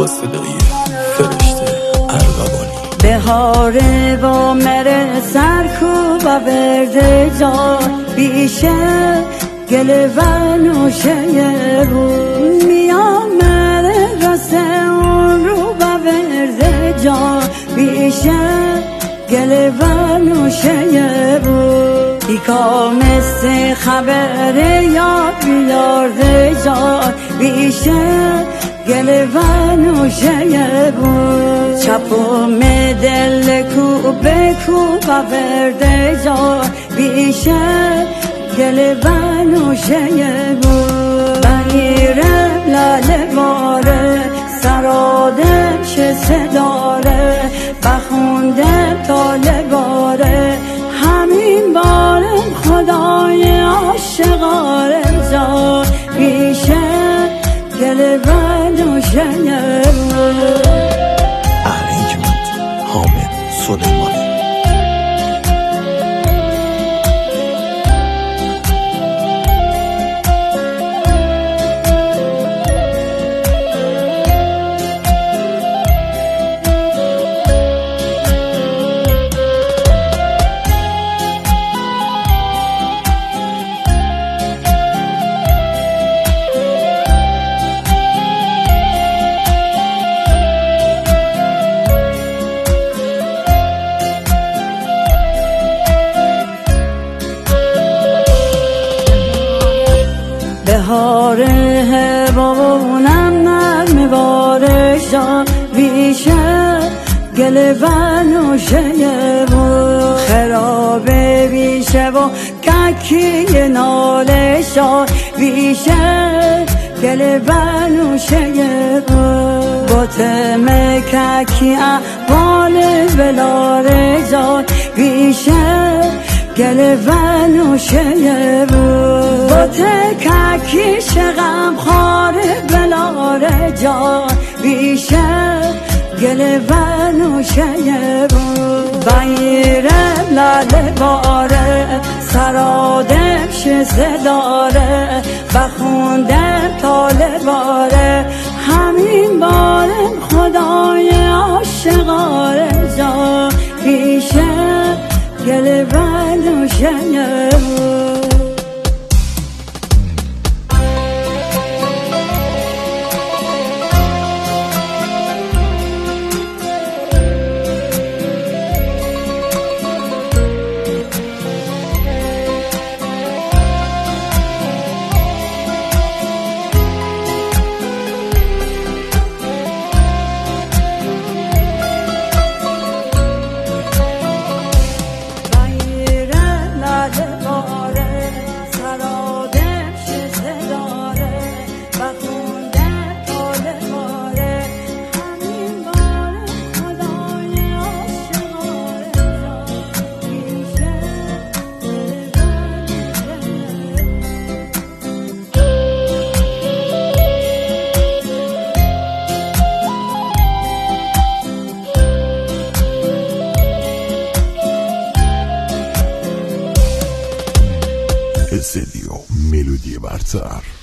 صدای فرشته ارغوانی. بهاره با مره سرکوب و ورده جا بیشه گله و نوشه بود میام مره رسه اون رو و ورده جا بیشه گله و نوشه بود دیکا مثل خبره یاد بیارده جا بیشه گله و نوشه بود چپم دل کوبه کوب و ورده جا بیشه گله و نوشه بود بگیره لاله باره سراده چه صداره بخونده تاله باره همین باره خدای عاشقاره جا بیشه گله و نوشه بود. ارنجمند حامد سلیمانی. بهاره بابونم نرم بارشا بیشه گله و نوشه بود خرابه بیشه و ککی نالشا بیشه گله و نوشه بود بطمه ککی احوال بلاره جا بیشه گله و نوشه بود بوته ککی شغم خاره بلاره جان بیشه گله و نوشه بود بگیره لاله باره سرادم شزه داره بخوندم تاله باره همین باره خدای عاشقاره جان بیشه گله و نوشه بود. استدیو ملودی برتر.